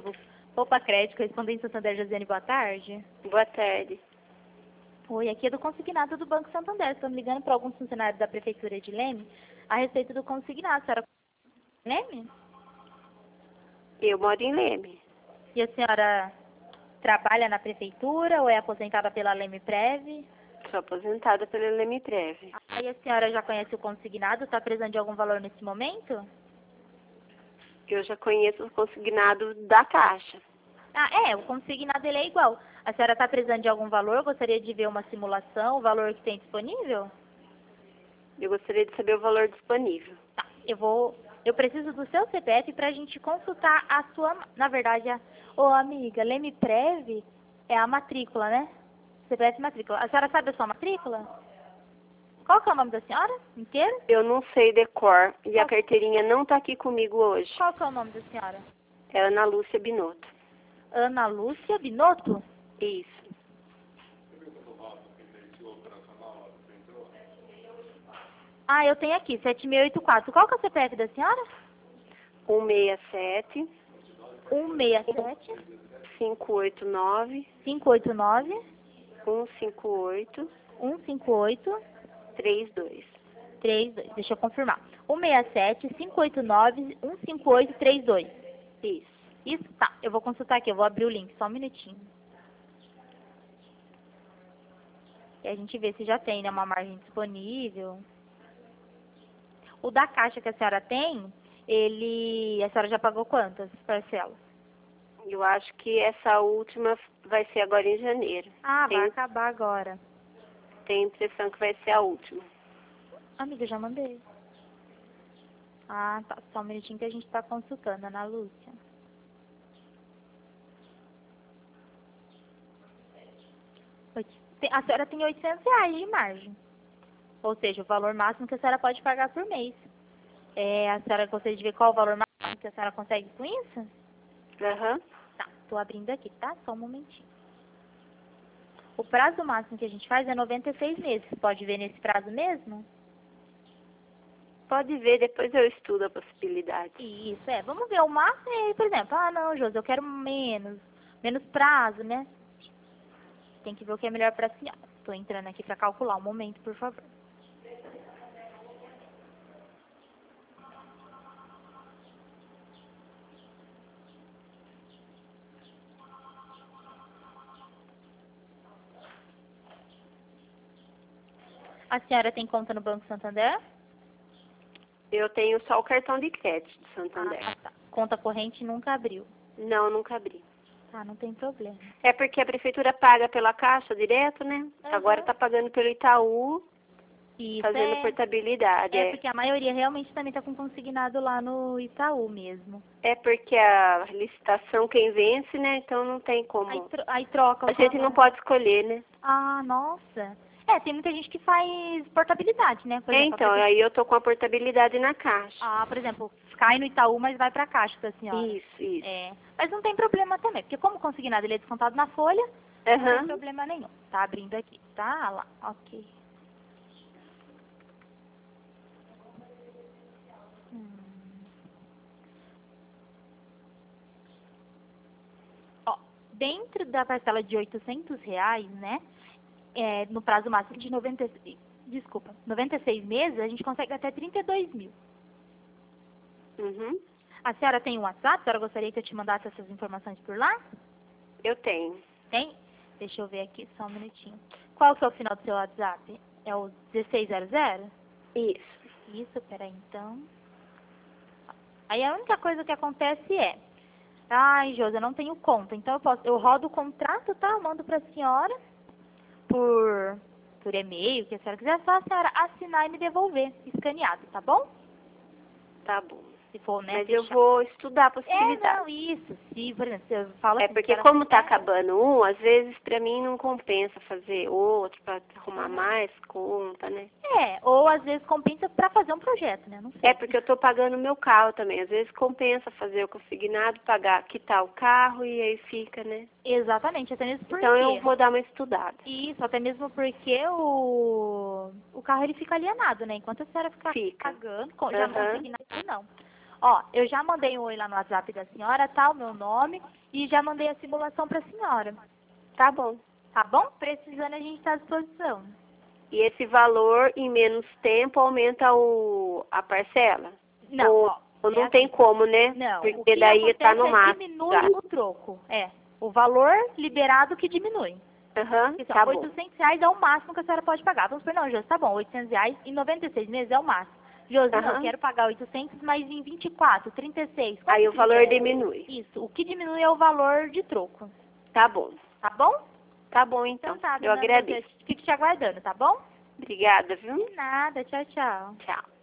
corporativo Poupa Crédito, correspondente Santander. Josiane, boa tarde. Boa tarde. Oi, aqui é do consignado do Banco Santander. Estou me ligando para alguns funcionários da Prefeitura de Leme a respeito do consignado. A senhora Leme? Eu moro em Leme. E a senhora trabalha na Prefeitura ou é aposentada pela Leme Prev? Sou aposentada pela Leme Prev. Aí a senhora já conhece o consignado? Está precisando de algum valor nesse momento? Eu já conheço o consignado da Caixa. O consignado ele é igual. A senhora está precisando de algum valor? Gostaria de ver uma simulação, o valor que tem disponível? Eu gostaria de saber o valor disponível. Tá, eu preciso do seu CPF para a gente consultar a sua, na verdade, amiga, Leme Prev é a matrícula, né? CPF e matrícula. A senhora sabe a sua matrícula? Qual que é o nome da senhora inteiro? Eu não sei decor e a carteirinha não está aqui comigo hoje. Qual que é o nome da senhora? É Ana Lúcia Binotto. Ana Lúcia Binotto? Isso. Eu tenho aqui, 7684. Qual que é o CPF da senhora? 167 167 589 589 158 158 32. 32. Deixa eu confirmar. 167 589 158 32. Isso. Isso? Tá. Eu vou consultar aqui. Eu vou abrir o link. Só um minutinho. E a gente vê se já tem, né, uma margem disponível. O da Caixa que a senhora tem, a senhora já pagou quantas parcelas? Eu acho que essa última vai ser agora em janeiro. Vai acabar agora. Tenho a impressão que vai ser a última. Amiga, já mandei. Tá. Só um minutinho que a gente tá consultando, Ana Lúcia. A senhora tem R$800 de margem. Ou seja, o valor máximo que a senhora pode pagar por mês. A senhora gostaria de ver qual o valor máximo que a senhora consegue com isso? Aham. Tá, tô abrindo aqui, tá? Só um momentinho. O prazo máximo que a gente faz é 96 meses. Pode ver nesse prazo mesmo? Pode ver, depois eu estudo a possibilidade. Isso, vamos ver o máximo e aí, por exemplo, não, Josi, eu quero menos prazo, né? Tem que ver o que é melhor pra senhora. Tô entrando aqui pra calcular. Um momento, por favor. A senhora tem conta no Banco Santander? Eu tenho só o cartão de crédito de Santander. Tá. Conta corrente nunca abriu? Não, nunca abri. Não tem problema. É porque a prefeitura paga pela Caixa direto, né? Uhum. Agora tá pagando pelo Itaú, Isso, fazendo portabilidade. Porque a maioria realmente também tá com consignado lá no Itaú mesmo. É porque a licitação quem vence, né? Então não tem como. Aí troca. A gente não pode escolher, né? Nossa. Tem muita gente que faz portabilidade, né? Por exemplo, Então, aí eu tô com a portabilidade na Caixa. por exemplo, cai no Itaú, mas vai pra Caixa da senhora. Isso. Mas não tem problema também, porque como consignado ele é descontado na folha, não tem problema nenhum. Tá abrindo aqui, tá? Lá, ok. Dentro da parcela de R$800, né? No prazo máximo de 96 meses, a gente consegue até 32 mil. Uhum. A senhora tem um WhatsApp? A senhora gostaria que eu te mandasse essas informações por lá? Eu tenho. Tem? Deixa eu ver aqui, só um minutinho. Qual que é o final do seu WhatsApp? É o 1600? Isso, peraí, então. Aí a única coisa que acontece Josi, eu não tenho conta, então eu rodo o contrato, tá? Eu mando pra senhora por e-mail, que a senhora quiser, só a senhora assinar e me devolver, escaneado, tá bom? Tá bom. Se for, né, Mas fechar. eu vou estudar a possibilidade. Isso. Se, por exemplo, eu falo assim, Porque como tá acabando um, às vezes pra mim não compensa fazer outro pra arrumar mais conta, né? Ou às vezes compensa pra fazer um projeto, né? Não sei. Porque eu tô pagando o meu carro também. Às vezes compensa fazer o consignado, quitar o carro e aí fica, né? Exatamente, até mesmo porque... Então eu vou dar uma estudada. Isso, até mesmo porque o carro ele fica alienado, né? Enquanto a senhora ficar pagando, já não consignado, não. Ó, eu já mandei um oi lá no WhatsApp da senhora, tá? O meu nome. E já mandei a simulação pra senhora. Tá bom. Tá bom? Precisando, a gente tá à disposição. E esse valor, em menos tempo, aumenta a parcela? Não, Ou, ó. ou não É tem assim. como, né? Não, o Porque que daí tá acontece no é máximo. diminui Já. o troco. É, o valor liberado que diminui. Aham, Porque, tá ó, bom. R$ 800 é o máximo que a senhora pode pagar. Vamos supor, não, Josi, tá bom, R$ 800 em 96 meses é o máximo. Josi, não, Aham. quero pagar 800, mas em 24, 36. Quanto Aí o que valor libera? diminui. Isso, o que diminui é o valor de troco. Tá bom. Tá bom? Tá bom, Então então. tá, Eu dona Lúcia, agradeço. fico te aguardando, tá bom? Obrigada, viu? De nada, tchau, tchau. Tchau.